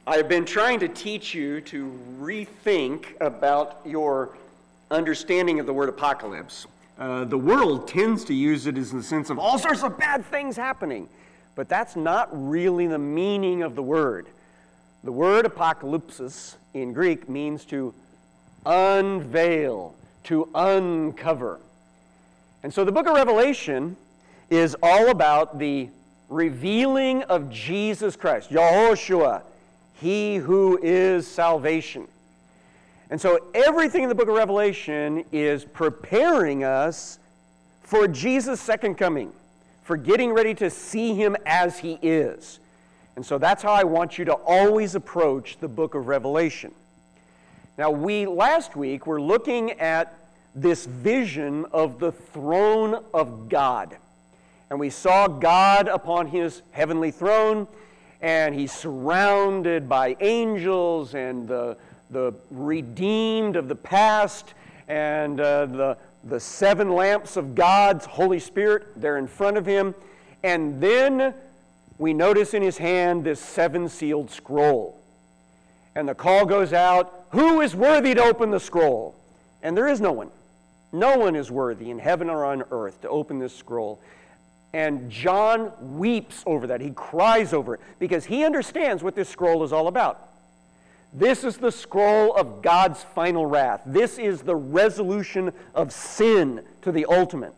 I've been trying to teach you to rethink about your understanding of the word apocalypse. The world tends to use it as in the sense of all sorts of bad things happening, but that's not really the meaning of the word. The word apocalypsis in Greek means to unveil, to uncover. And so the book of Revelation is all about the revealing of Jesus Christ, Yahushua, He who is salvation. And so everything in the book of Revelation is preparing us for Jesus' second coming, for getting ready to see Him as He is. And so that's how I want you to always approach the book of Revelation. Now, last week were looking at this vision of the throne of God. And we saw God upon His heavenly throne, and He's surrounded by angels and the redeemed of the past, and the seven lamps of God's Holy Spirit, they're in front of Him. And then we notice in His hand this seven-sealed scroll. And the call goes out, who is worthy to open the scroll? And there is no one. No one is worthy in heaven or on earth to open this scroll. And John weeps over that. He cries over it because he understands what this scroll is all about. This is the scroll of God's final wrath. This is the resolution of sin to the ultimate.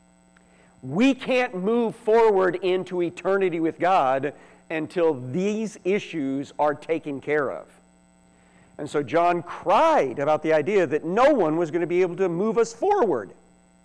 We can't move forward into eternity with God until these issues are taken care of. And so John cried about the idea that no one was going to be able to move us forward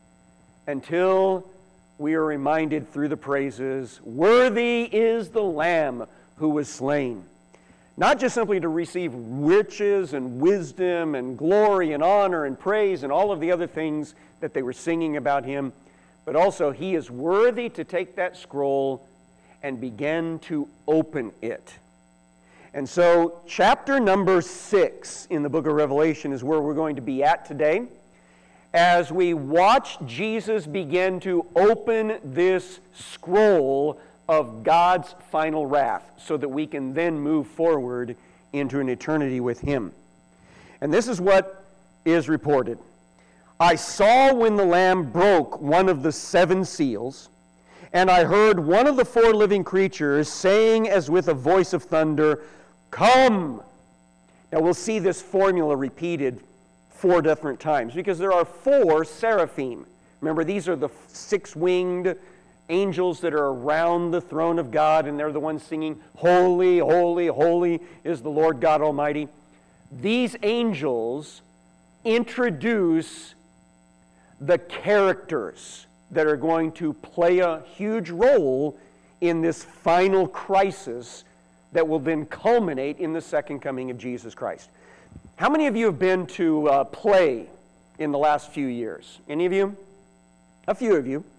until we are reminded through the praises, worthy is the Lamb who was slain. Not just simply to receive riches and wisdom and glory and honor and praise and all of the other things that they were singing about Him, but also He is worthy to take that scroll and begin to open it. And so chapter number 6 in the book of Revelation is where we're going to be at today, as we watch Jesus begin to open this scroll of God's final wrath so that we can then move forward into an eternity with Him. And this is what is reported. I saw when the Lamb broke one of the seven seals, and I heard one of the four living creatures saying as with a voice of thunder, "Come!" Now we'll see this formula repeated 4 different times, because there are 4 seraphim. Remember, these are the 6-winged angels that are around the throne of God, and they're the ones singing, "Holy, holy, holy is the Lord God Almighty." These angels introduce the characters that are going to play a huge role in this final crisis that will then culminate in the second coming of Jesus Christ. How many of you have been to a play in the last few years? Any of you? A few of you.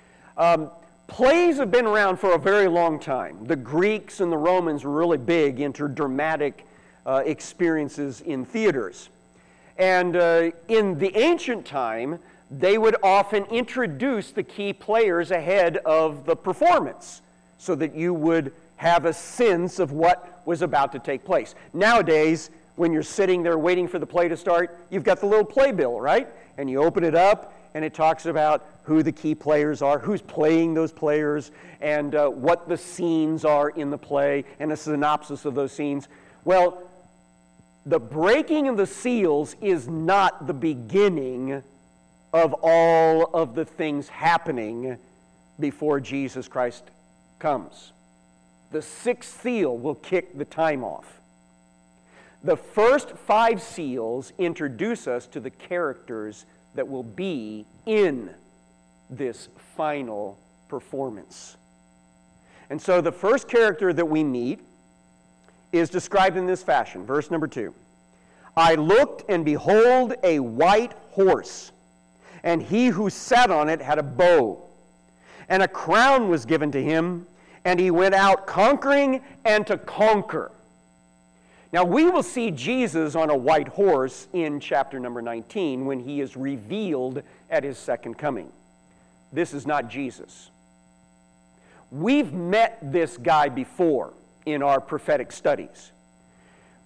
Plays have been around for a very long time. The Greeks and the Romans were really big into dramatic experiences in theaters. And in the ancient time, they would often introduce the key players ahead of the performance so that you would have a sense of what was about to take place. Nowadays, when you're sitting there waiting for the play to start, you've got the little playbill, right? And you open it up, and it talks about who the key players are, who's playing those players, and what the scenes are in the play, and a synopsis of those scenes. Well, the breaking of the seals is not the beginning of all of the things happening before Jesus Christ comes. The 6th seal will kick the time off. The first 5 seals introduce us to the characters that will be in this final performance. And so the first character that we meet is described in this fashion. Verse number 2. I looked, and behold, a white horse, and he who sat on it had a bow, and a crown was given to him, and he went out conquering and to conquer. Now, we will see Jesus on a white horse in chapter number 19 when He is revealed at His second coming. This is not Jesus. We've met this guy before in our prophetic studies.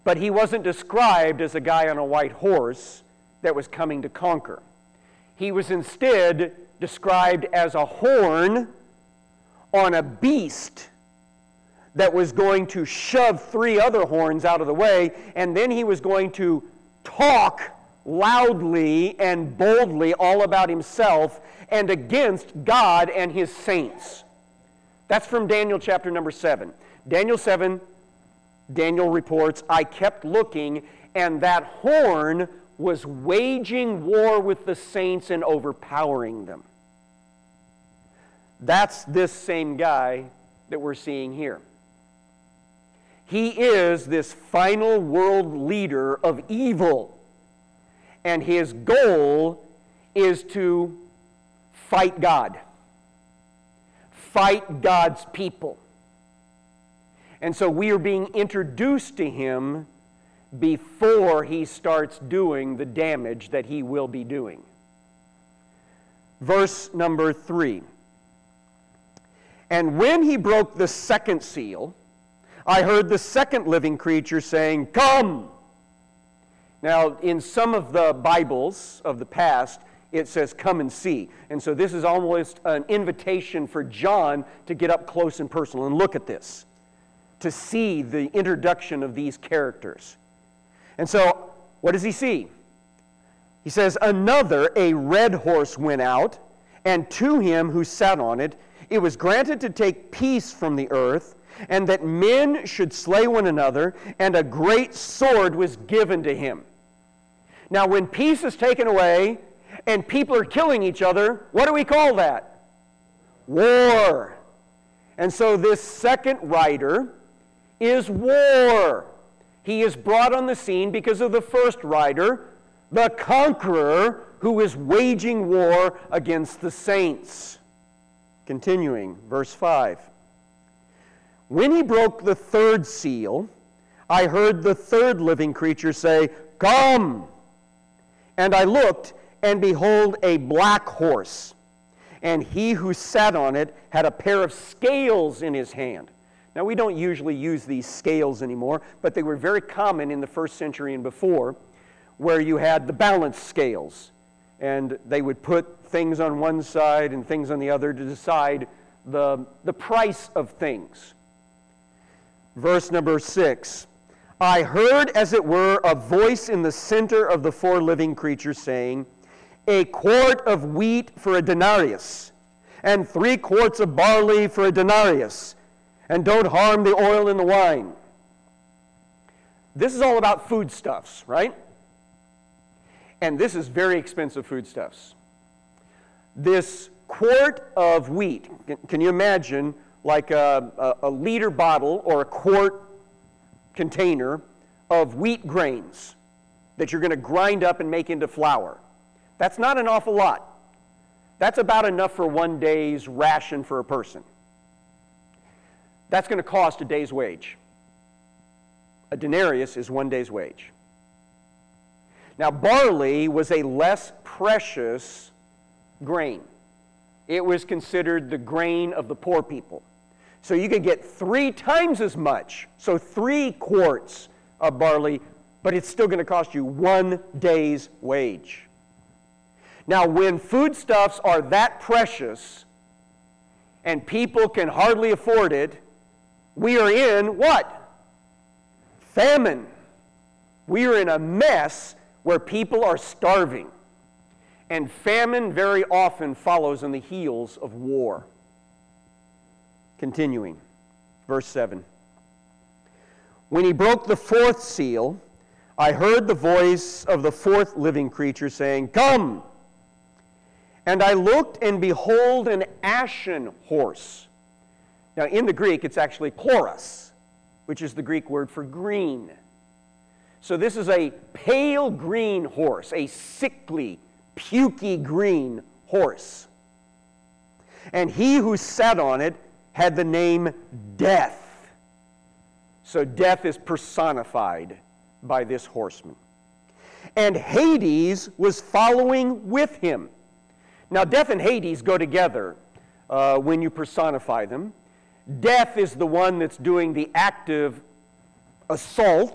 But he wasn't described as a guy on a white horse that was coming to conquer. He was instead described as a horn on a beast that was going to shove 3 other horns out of the way, and then he was going to talk loudly and boldly all about himself and against God and his saints. That's from Daniel chapter number 7. Daniel 7, Daniel reports, I kept looking, and that horn was waging war with the saints and overpowering them. That's this same guy that we're seeing here. He is this final world leader of evil, and his goal is to fight God. Fight God's people. And so we are being introduced to him before he starts doing the damage that he will be doing. Verse number 3. And when he broke the second seal, I heard the second living creature saying, Come! Now, in some of the Bibles of the past, it says, Come and see. And so this is almost an invitation for John to get up close and personal and look at this, to see the introduction of these characters. And so, what does he see? He says, Another, a red horse, went out, and to him who sat on it, it was granted to take peace from the earth, and that men should slay one another, and a great sword was given to him. Now, when peace is taken away, and people are killing each other, what do we call that? War. And so this second rider is war. He is brought on the scene because of the first rider, the conqueror, who is waging war against the saints. Continuing, verse 5. When he broke the third seal, I heard the third living creature say, Come! And I looked, and behold, a black horse. And he who sat on it had a pair of scales in his hand. Now, we don't usually use these scales anymore, but they were very common in the first century and before, where you had the balance scales. And they would put things on one side and things on the other to decide the price of things. Verse number 6. I heard, as it were, a voice in the center of the 4 living creatures saying, A quart of wheat for a denarius, and 3 quarts of barley for a denarius, and don't harm the oil and the wine. This is all about foodstuffs, right? And this is very expensive foodstuffs. This quart of wheat, can you imagine like a liter bottle or a quart container of wheat grains that you're going to grind up and make into flour? That's not an awful lot. That's about enough for one day's ration for a person. That's going to cost a day's wage. A denarius is one day's wage. Now, barley was a less precious grain. It was considered the grain of the poor people. So you could get 3 times as much, so 3 quarts of barley, but it's still going to cost you one day's wage. Now, when foodstuffs are that precious and people can hardly afford it, we are in what? Famine. We are in a mess where people are starving. And famine very often follows on the heels of war. Continuing, verse 7. When he broke the 4th seal, I heard the voice of the 4th living creature saying, Come! And I looked, and behold, an ashen horse. Now, in the Greek, it's actually chloros, which is the Greek word for green. So this is a pale green horse, a sickly, pukey green horse. And he who sat on it had the name Death. So death is personified by this horseman. And Hades was following with him. Now, death and Hades go together when you personify them. Death is the one that's doing the active assault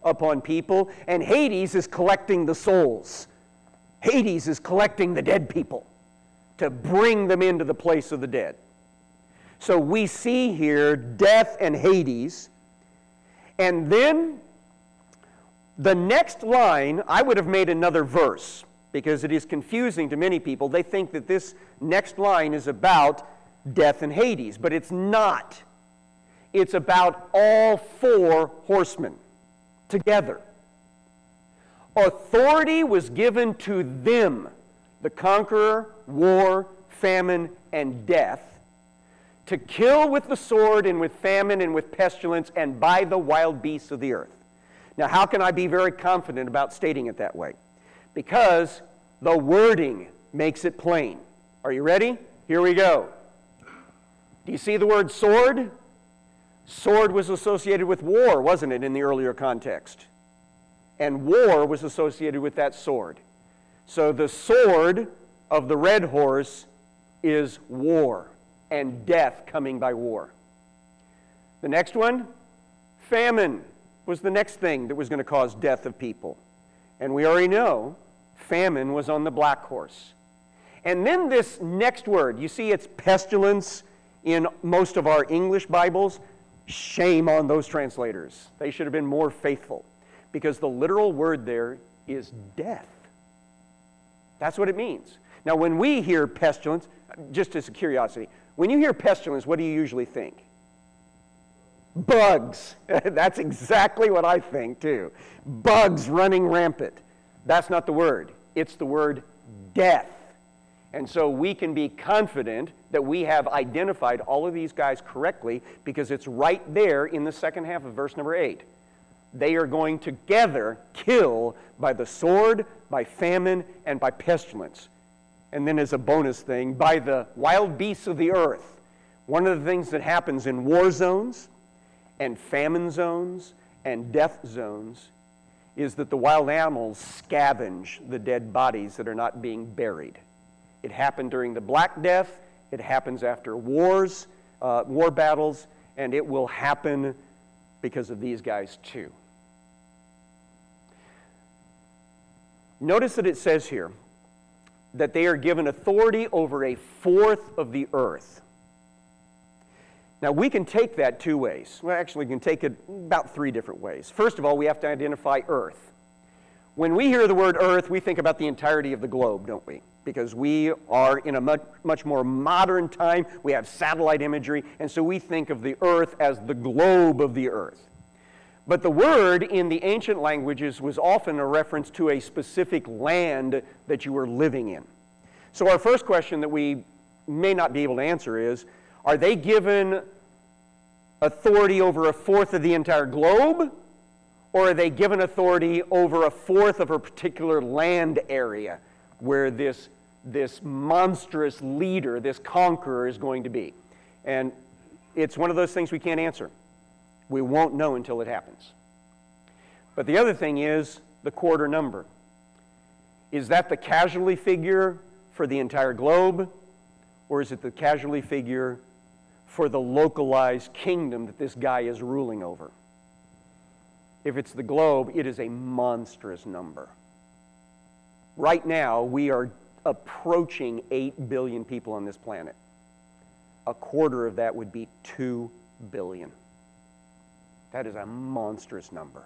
upon people, and Hades is collecting the souls. Hades is collecting the dead people to bring them into the place of the dead. So we see here death and Hades, and then the next line, I would have made another verse, because it is confusing to many people. They think that this next line is about death and Hades, but it's not. It's about all four horsemen together. Authority was given to them, the conqueror, war, famine, and death, to kill with the sword and with famine and with pestilence and by the wild beasts of the earth. Now, how can I be very confident about stating it that way? Because the wording makes it plain. Are you ready? Here we go. Do you see the word sword? Sword was associated with war, wasn't it, in the earlier context? And war was associated with that sword. So the sword of the red horse is war and death coming by war. The next one, famine, was the next thing that was going to cause death of people. And we already know famine was on the black horse. And then this next word, you see it's pestilence in most of our English Bibles. Shame on those translators. They should have been more faithful, because the literal word there is death. That's what it means. Now, when we hear pestilence, just as a curiosity, when you hear pestilence, what do you usually think? Bugs. That's exactly what I think, too. Bugs running rampant. That's not the word. It's the word death. And so we can be confident that we have identified all of these guys correctly, because it's right there in the second half of verse number 8. They are going together kill by the sword, by famine, and by pestilence. And then as a bonus thing, by the wild beasts of the earth. One of the things that happens in war zones and famine zones and death zones is that the wild animals scavenge the dead bodies that are not being buried. It happened during the Black Death. It happens after wars, war battles, and it will happen because of these guys too. Notice that it says here that they are given authority over a fourth of the earth. Now, we can take that two ways. Well, actually, we can take it about three different ways. First of all, we have to identify earth. When we hear the word earth, we think about the entirety of the globe, don't we? Because we are in a much more modern time. We have satellite imagery, and so we think of the earth as the globe of the earth. But the word in the ancient languages was often a reference to a specific land that you were living in. So our first question that we may not be able to answer is, are they given authority over a fourth of the entire globe, or are they given authority over a fourth of a particular land area where this monstrous leader, this conqueror, is going to be? And it's one of those things we can't answer. We won't know until it happens. But the other thing is the quarter number. Is that the casualty figure for the entire globe, or is it the casualty figure for the localized kingdom that this guy is ruling over? If it's the globe, it is a monstrous number. Right now, we are approaching 8 billion people on this planet. A quarter of that would be 2 billion. That is a monstrous number.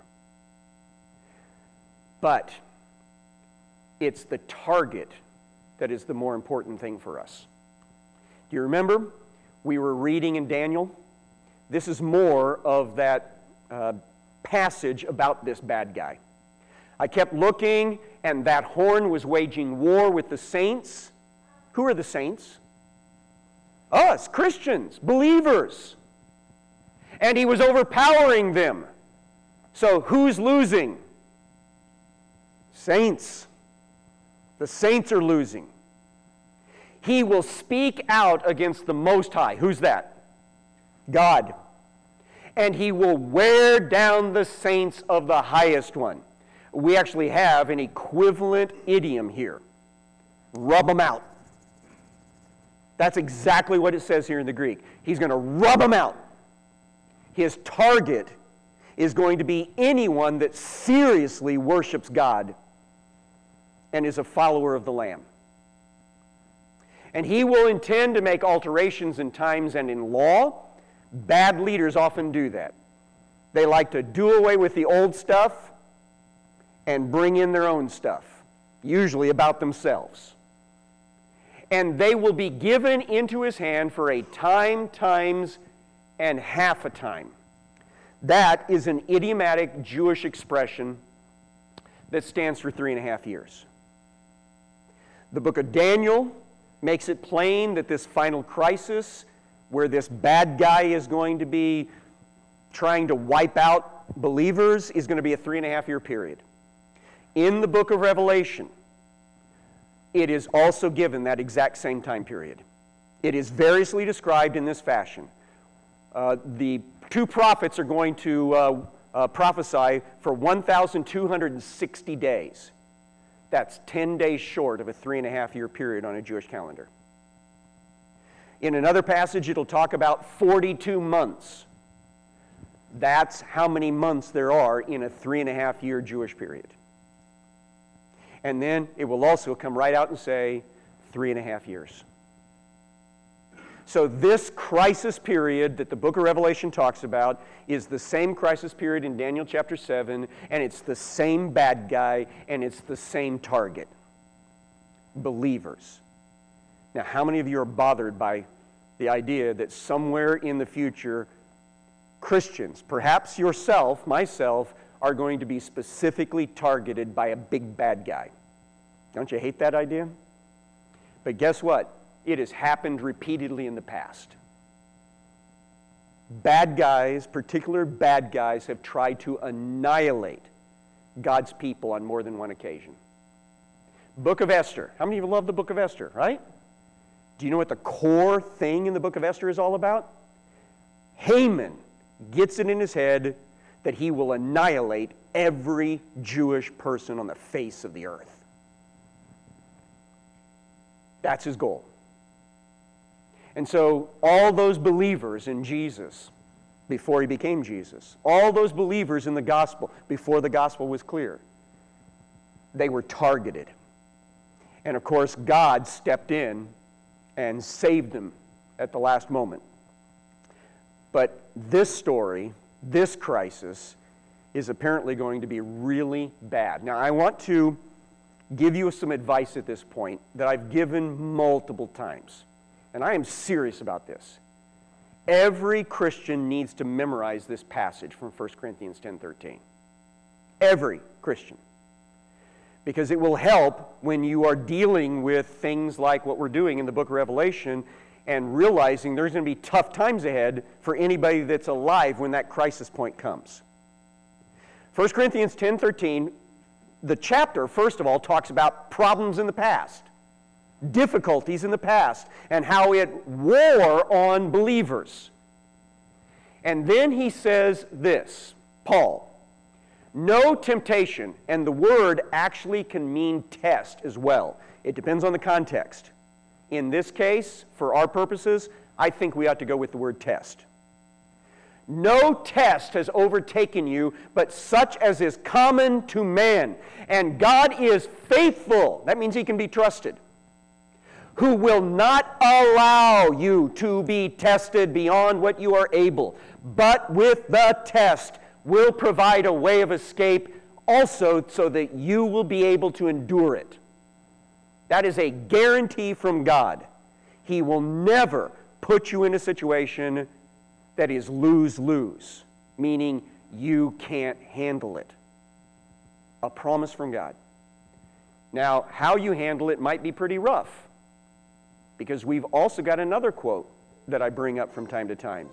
But it's the target that is the more important thing for us. Do you remember? We were reading in Daniel. This is more of that passage about this bad guy. I kept looking, and that horn was waging war with the saints. Who are the saints? Us, Christians, believers. And he was overpowering them. So who's losing? Saints. The saints are losing. He will speak out against the Most High. Who's that? God. And he will wear down the saints of the highest one. We actually have an equivalent idiom here. Rub them out. That's exactly what it says here in the Greek. He's going to rub them out. His target is going to be anyone that seriously worships God and is a follower of the Lamb. And he will intend to make alterations in times and in law. Bad leaders often do that. They like to do away with the old stuff and bring in their own stuff, usually about themselves. And they will be given into his hand for a time, times, and half a time. That is an idiomatic Jewish expression that stands for 3.5 years. The book of Daniel makes it plain that this final crisis, where this bad guy is going to be trying to wipe out believers, is going to be a 3.5-year period. In the book of Revelation, it is also given that exact same time period. It is variously described in this fashion. The two prophets are going to prophesy for 1,260 days. That's 10 days short of a 3.5-year period on a Jewish calendar. In another passage, it'll talk about 42 months. That's how many months there are in a 3.5-year Jewish period. And then it will also come right out and say 3.5 years. So this crisis period that the book of Revelation talks about is the same crisis period in Daniel chapter 7, and it's the same bad guy, and it's the same target. Believers. Now, how many of you are bothered by the idea that somewhere in the future, Christians, perhaps yourself, myself, are going to be specifically targeted by a big bad guy? Don't you hate that idea? But guess what? It has happened repeatedly in the past. Bad guys, particular bad guys, have tried to annihilate God's people on more than one occasion. Book of Esther. How many of you love the book of Esther, right? Do you know what the core thing in the book of Esther is all about? Haman gets it in his head that he will annihilate every Jewish person on the face of the earth. That's his goal. And so all those believers in Jesus before he became Jesus, all those believers in the gospel before the gospel was clear, they were targeted. And of course, God stepped in and saved them at the last moment. But this story, this crisis, is apparently going to be really bad. Now, I want to give you some advice at this point that I've given multiple times. And I am serious about this. Every Christian needs to memorize this passage from 1 Corinthians 10:13. Every Christian. Because it will help when you are dealing with things like what we're doing in the book of Revelation and realizing there's going to be tough times ahead for anybody that's alive when that crisis point comes. 1 Corinthians 10:13, the chapter, first of all, talks about problems in the past. Difficulties in the past, and how it wore on believers. And then he says this, Paul, no temptation, and the word actually can mean test as well. It depends on the context. In this case, for our purposes, I think we ought to go with the word test. No test has overtaken you, but such as is common to man. And God is faithful. That means he can be trusted. Who will not allow you to be tested beyond what you are able, but with the test will provide a way of escape also so that you will be able to endure it. That is a guarantee from God. He will never put you in a situation that is lose-lose, meaning you can't handle it. A promise from God. Now, how you handle it might be pretty rough, because we've also got another quote that I bring up from time to time.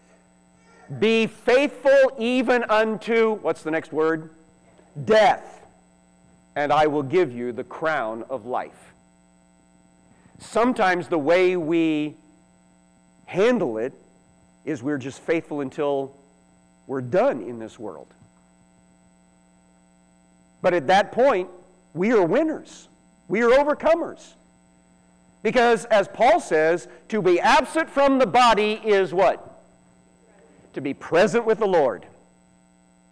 Be faithful even unto, what's the next word? Death, and I will give you the crown of life. Sometimes the way we handle it is we're just faithful until we're done in this world. But at that point, we are winners. We are overcomers. Because, as Paul says, to be absent from the body is what? To be present with the Lord.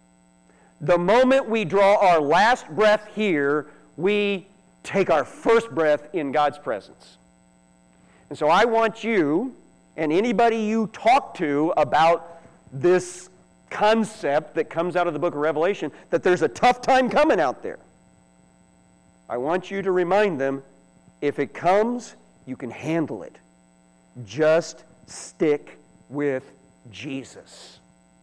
The moment we draw our last breath here, we take our first breath in God's presence. And so I want you and anybody you talk to about this concept that comes out of the book of Revelation, that there's a tough time coming out there. I want you to remind them, if it comes, you can handle it. Just stick with Jesus.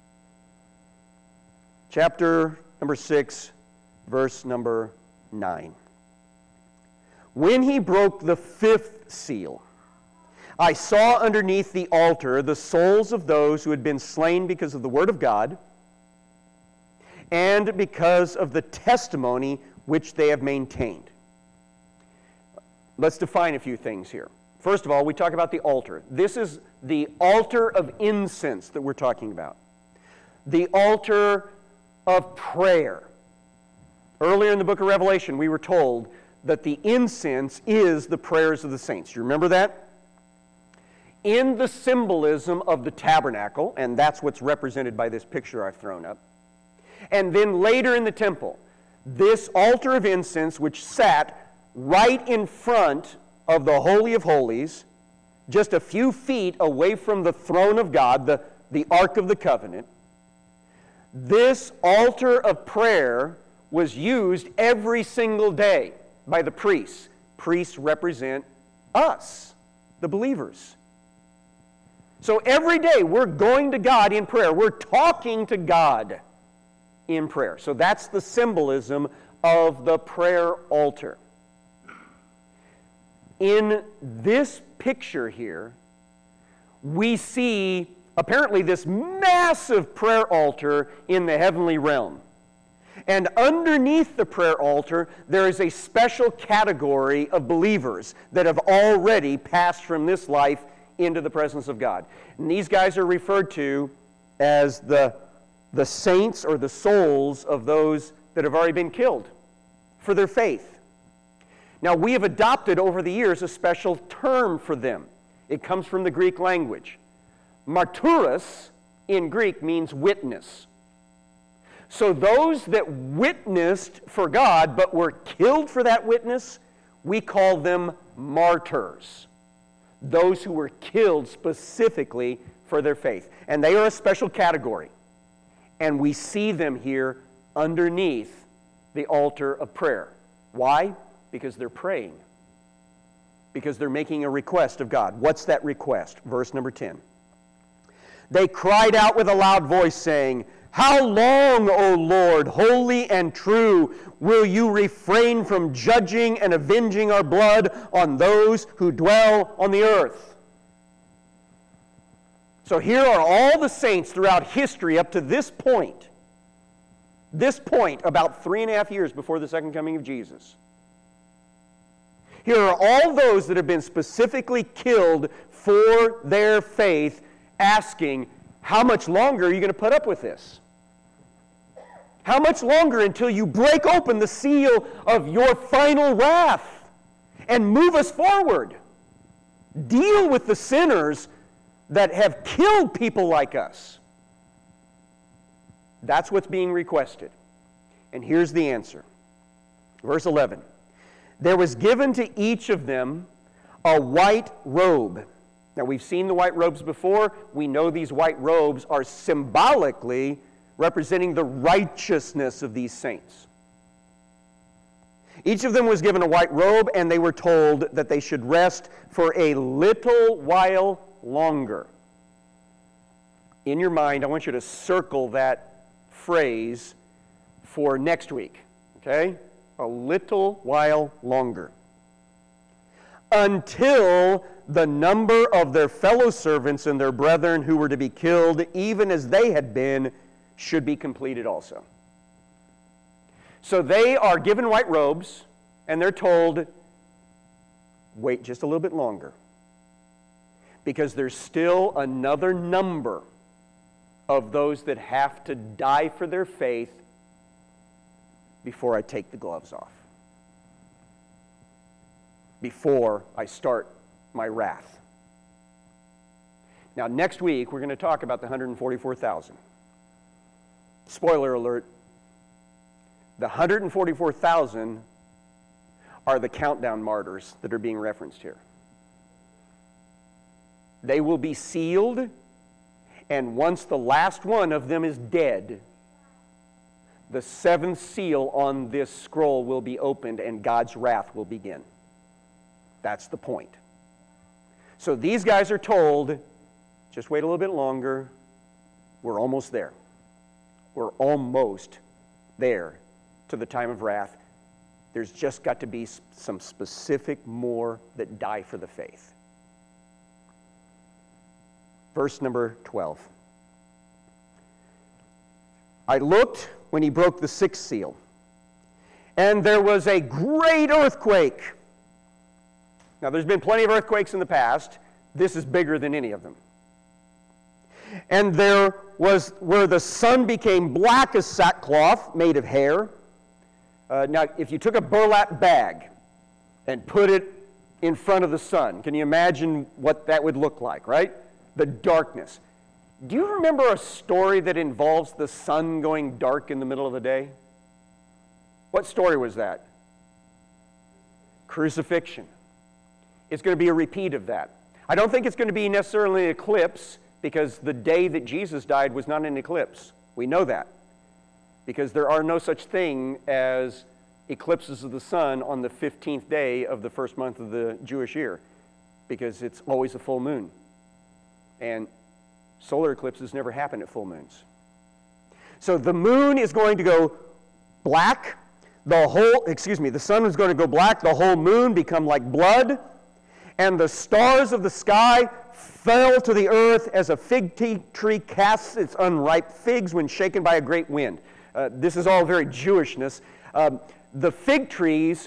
Chapter number 6, verse number 9. When he broke the fifth seal, I saw underneath the altar the souls of those who had been slain because of the word of God and because of the testimony which they have maintained. Let's define a few things here. First of all, we talk about the altar. This is the altar of incense that we're talking about. The altar of prayer. Earlier in the book of Revelation, we were told that the incense is the prayers of the saints. You remember that? In the symbolism of the tabernacle, and that's what's represented by this picture I've thrown up, and then later in the temple, this altar of incense which sat right in front of the Holy of Holies, just a few feet away from the throne of God, the Ark of the Covenant, this altar of prayer was used every single day by the priests. Priests represent us, the believers. So every day we're going to God in prayer. We're talking to God in prayer. So that's the symbolism of the prayer altar. In this picture here, we see apparently this massive prayer altar in the heavenly realm. And underneath the prayer altar, there is a special category of believers that have already passed from this life into the presence of God. And these guys are referred to as the saints or the souls of those that have already been killed for their faith. Now, we have adopted over the years a special term for them. It comes from the Greek language. Martyros in Greek means witness. So those that witnessed for God but were killed for that witness, we call them martyrs. Those who were killed specifically for their faith. And they are a special category. And we see them here underneath the altar of prayer. Why? Because they're praying. Because they're making a request of God. What's that request? Verse number 10. They cried out with a loud voice, saying, "How long, O Lord, holy and true, will you refrain from judging and avenging our blood on those who dwell on the earth?" So here are all the saints throughout history up to this point about 3.5 years before the second coming of Jesus. Here are all those that have been specifically killed for their faith, asking, how much longer are you going to put up with this? How much longer until you break open the seal of your final wrath and move us forward? Deal with the sinners that have killed people like us. That's what's being requested. And here's the answer. Verse 11. There was given to each of them a white robe. Now, we've seen the white robes before. We know these white robes are symbolically representing the righteousness of these saints. Each of them was given a white robe, and they were told that they should rest for a little while longer. In your mind, I want you to circle that phrase for next week, okay? A little while longer. Until the number of their fellow servants and their brethren who were to be killed, even as they had been, should be completed also. So they are given white robes, and they're told, wait just a little bit longer, because there's still another number of those that have to die for their faith before I take the gloves off, before I start my wrath. Now, next week, we're going to talk about the 144,000. Spoiler alert, The 144,000 are the countdown martyrs that are being referenced here. They will be sealed, and once the last one of them is dead, the seventh seal on this scroll will be opened and God's wrath will begin. That's the point. So these guys are told, just wait a little bit longer. We're almost there. We're almost there to the time of wrath. There's just got to be some specific more that die for the faith. Verse number 12. I looked when he broke the sixth seal, and there was a great earthquake. Now, there's been plenty of earthquakes in the past. This is bigger than any of them. And there was where the sun became black as sackcloth made of hair. Now, if you took a burlap bag and put it in front of the sun, can you imagine what that would look like, right? The darkness. Do you remember a story that involves the sun going dark in the middle of the day? What story was that? Crucifixion. It's going to be a repeat of that. I don't think it's going to be necessarily an eclipse, because the day that Jesus died was not an eclipse. We know that. Because there are no such thing as eclipses of the sun on the 15th day of the first month of the Jewish year, because it's always a full moon. And solar eclipses never happen at full moons. So the moon is going to go black. The sun is going to go black. The whole moon become like blood. And the stars of the sky fell to the earth as a fig tree casts its unripe figs when shaken by a great wind. This is all very Jewishness. The fig trees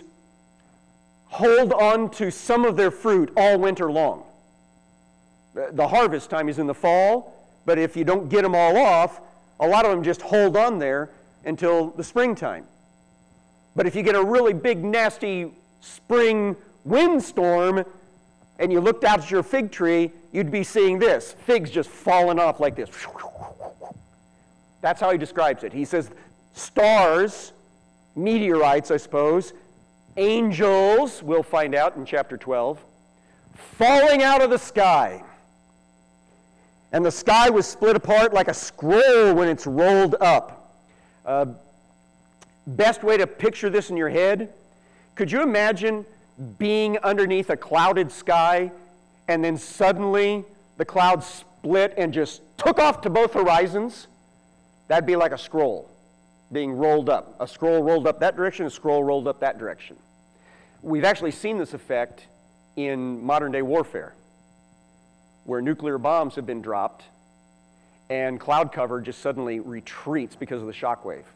hold on to some of their fruit all winter long. The harvest time is in the fall, but if you don't get them all off, a lot of them just hold on there until the springtime. But if you get a really big, nasty spring windstorm, and you looked out at your fig tree, you'd be seeing this, figs just falling off like this. That's how he describes it. He says stars, meteorites, I suppose, angels, we'll find out in chapter 12, falling out of the sky. And the sky was split apart like a scroll when it's rolled up. Best way to picture this in your head, could you imagine being underneath a clouded sky, and then suddenly the clouds split and just took off to both horizons? That'd be like a scroll being rolled up. A scroll rolled up that direction, a scroll rolled up that direction. We've actually seen this effect in modern day warfare, where nuclear bombs have been dropped and cloud cover just suddenly retreats because of the shock wave.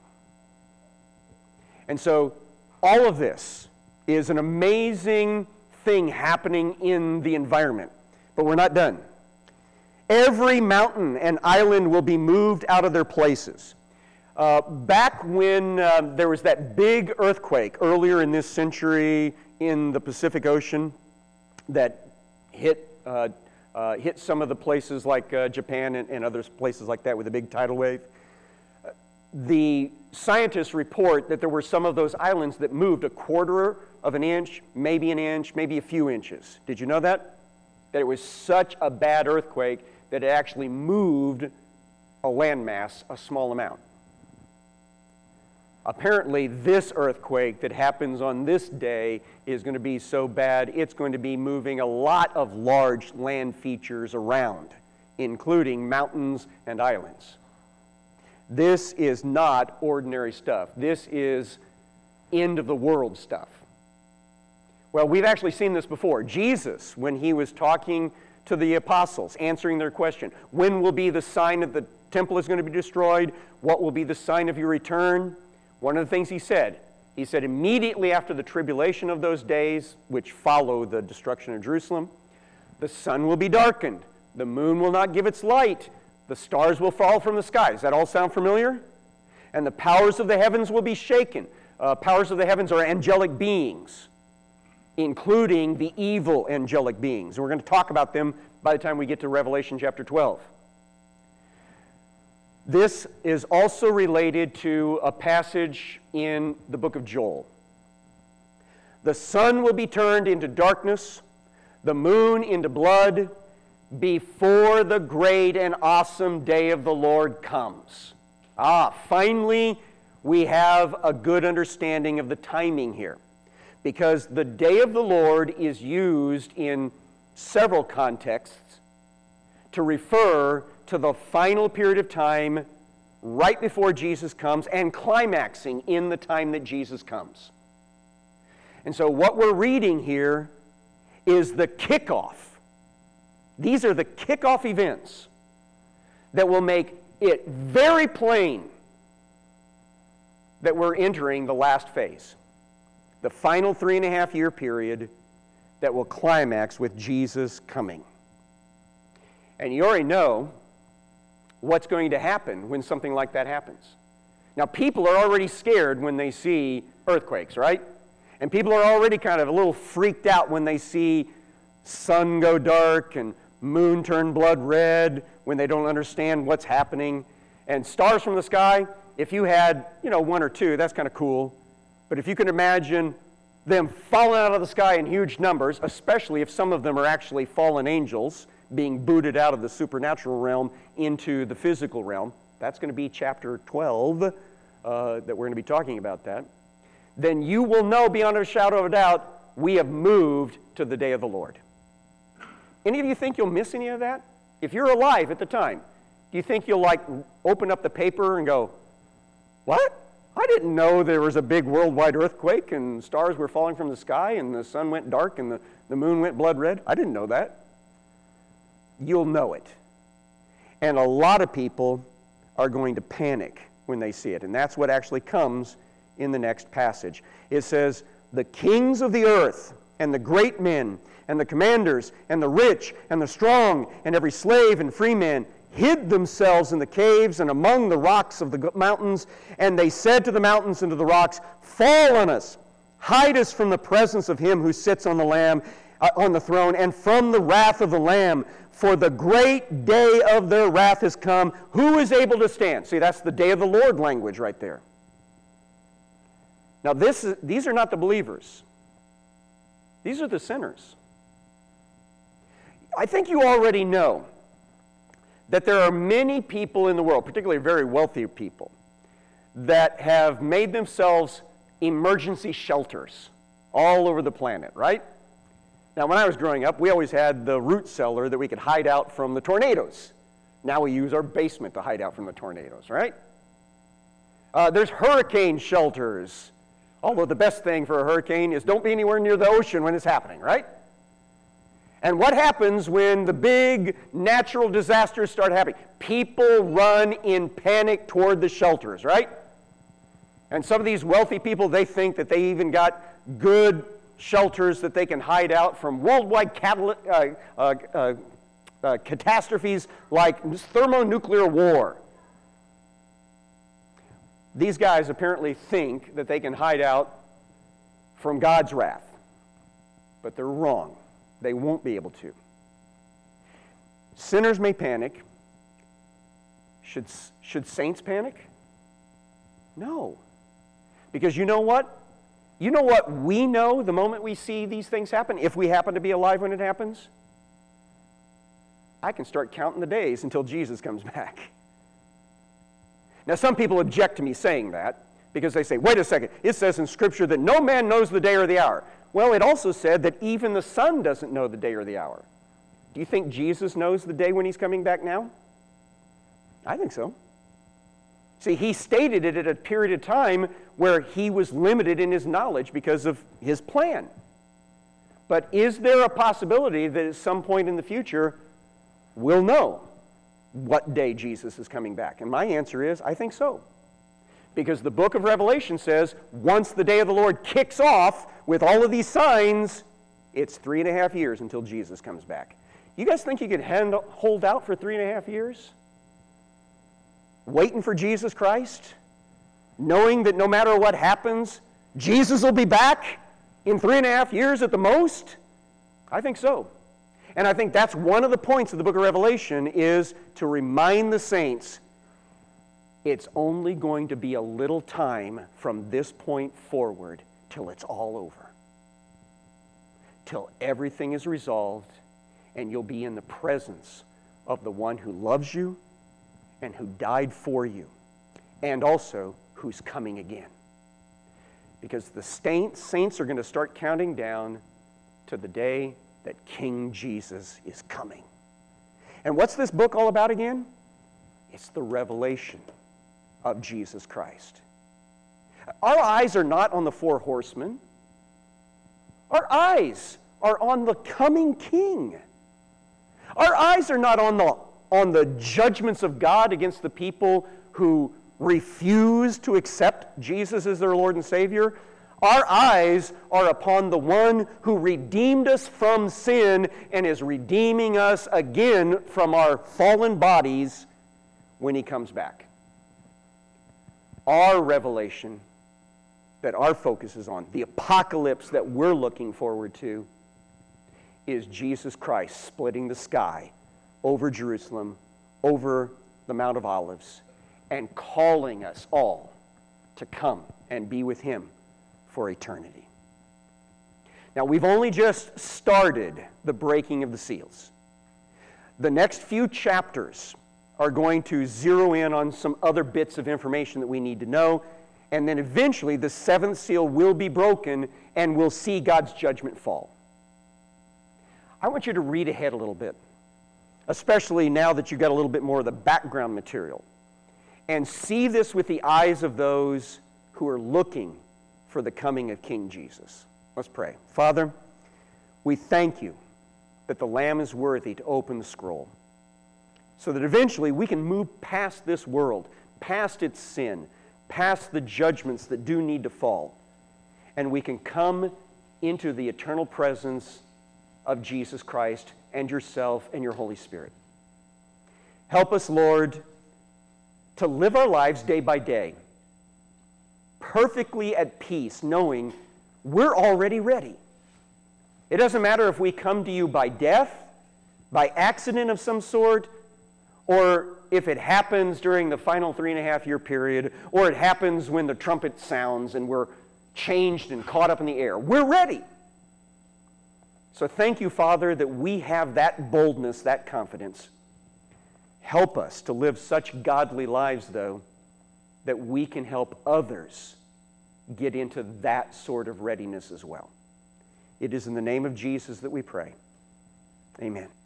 And so all of this is an amazing thing happening in the environment. But we're not done. Every mountain and island will be moved out of their places. Back when there was that big earthquake earlier in this century in the Pacific Ocean that hit some of the places like Japan and other places like that with a big tidal wave, the scientists report that there were some of those islands that moved a quarter of an inch, maybe a few inches. Did you know that? That it was such a bad earthquake that it actually moved a landmass a small amount. Apparently, this earthquake that happens on this day is going to be so bad, it's going to be moving a lot of large land features around, including mountains and islands. This is not ordinary stuff. This is end of the world stuff. Well, we've actually seen this before. Jesus, when he was talking to the apostles, answering their question, when will be the sign that the temple is going to be destroyed? What will be the sign of your return? One of the things he said immediately after the tribulation of those days, which follow the destruction of Jerusalem, the sun will be darkened, the moon will not give its light, the stars will fall from the sky. Does that all sound familiar? And the powers of the heavens will be shaken. Powers of the heavens are angelic beings, including the evil angelic beings. And we're going to talk about them by the time we get to Revelation chapter 12. This is also related to a passage in the book of Joel. The sun will be turned into darkness, the moon into blood, before the great and awesome day of the Lord comes. Finally, we have a good understanding of the timing here, because the day of the Lord is used in several contexts to refer to the final period of time right before Jesus comes and climaxing in the time that Jesus comes. And so what we're reading here is the kickoff. These are the kickoff events that will make it very plain that we're entering the last phase, the final 3.5-year period that will climax with Jesus coming. And you already know what's going to happen when something like that happens. Now, people are already scared when they see earthquakes, right? And people are already kind of a little freaked out when they see sun go dark and moon turn blood red, when they don't understand what's happening. And stars from the sky, if you had, one or two, that's kind of cool. But if you can imagine them falling out of the sky in huge numbers, especially if some of them are actually fallen angels being booted out of the supernatural realm into the physical realm, that's going to be chapter 12 that we're going to be talking about that, then you will know beyond a shadow of a doubt we have moved to the day of the Lord. Any of you think you'll miss any of that? If you're alive at the time, do you think you'll open up the paper and go, what? I didn't know there was a big worldwide earthquake and stars were falling from the sky and the sun went dark and the moon went blood red. I didn't know that. You'll know it. And a lot of people are going to panic when they see it. And that's what actually comes in the next passage. It says, the kings of the earth and the great men and the commanders and the rich and the strong and every slave and free man hid themselves in the caves and among the rocks of the mountains. And they said to the mountains and to the rocks, fall on us, hide us from the presence of him who sits on the throne and from the wrath of the Lamb. For the great day of their wrath has come. Who is able to stand? See, that's the day of the Lord language right there. Now, these are not the believers. These are the sinners. I think you already know that there are many people in the world, particularly very wealthy people, that have made themselves emergency shelters all over the planet, right? Now, when I was growing up, we always had the root cellar that we could hide out from the tornadoes. Now we use our basement to hide out from the tornadoes, right? There's hurricane shelters. Although the best thing for a hurricane is don't be anywhere near the ocean when it's happening, right? And what happens when the big natural disasters start happening? People run in panic toward the shelters, right? And some of these wealthy people, they think that they even got good shelters that they can hide out from worldwide catastrophes like thermonuclear war. These guys apparently think that they can hide out from God's wrath, but they're wrong. They won't be able to. Sinners may panic. Should saints panic? No. Because you know what? You know what we know the moment we see these things happen, if we happen to be alive when it happens? I can start counting the days until Jesus comes back. Now, some people object to me saying that because they say, wait a second, it says in Scripture that no man knows the day or the hour. Well, it also said that even the Son doesn't know the day or the hour. Do you think Jesus knows the day when he's coming back now? I think so. See, he stated it at a period of time where he was limited in his knowledge because of his plan. But is there a possibility that at some point in the future we'll know what day Jesus is coming back? And my answer is, I think so. Because the book of Revelation says, once the day of the Lord kicks off with all of these signs, it's 3.5 years until Jesus comes back. You guys think you could hold out for 3.5 years? Waiting for Jesus Christ? Knowing that no matter what happens, Jesus will be back in 3.5 years at the most? I think so. And I think that's one of the points of the book of Revelation, is to remind the saints, it's only going to be a little time from this point forward till it's all over. Till everything is resolved and you'll be in the presence of the one who loves you and who died for you, and also who's coming again. Because the saints are going to start counting down to the day that King Jesus is coming. And what's this book all about again? It's the revelation of Jesus Christ. Our eyes are not on the four horsemen. Our eyes are on the coming King. Our eyes are not on the judgments of God against the people who refuse to accept Jesus as their Lord and Savior. Our eyes are upon the one who redeemed us from sin and is redeeming us again from our fallen bodies when He comes back. Our revelation that our focus is on, the apocalypse that we're looking forward to, is Jesus Christ splitting the sky over Jerusalem, over the Mount of Olives, and calling us all to come and be with Him for eternity. Now, we've only just started the breaking of the seals. The next few chapters are going to zero in on some other bits of information that we need to know, and then eventually the seventh seal will be broken and we'll see God's judgment fall. I want you to read ahead a little bit, especially now that you've got a little bit more of the background material, and see this with the eyes of those who are looking for the coming of King Jesus. Let's pray. Father, we thank You that the Lamb is worthy to open the scroll, so that eventually we can move past this world, past its sin, past the judgments that do need to fall, and we can come into the eternal presence of Jesus Christ and Yourself and Your Holy Spirit. Help us, Lord, to live our lives day by day, perfectly at peace, knowing we're already ready. It doesn't matter if we come to You by death, by accident of some sort, or if it happens during the final 3.5-year period, or it happens when the trumpet sounds and we're changed and caught up in the air. We're ready. So thank You, Father, that we have that boldness, that confidence. Help us to live such godly lives, though, that we can help others get into that sort of readiness as well. It is in the name of Jesus that we pray. Amen.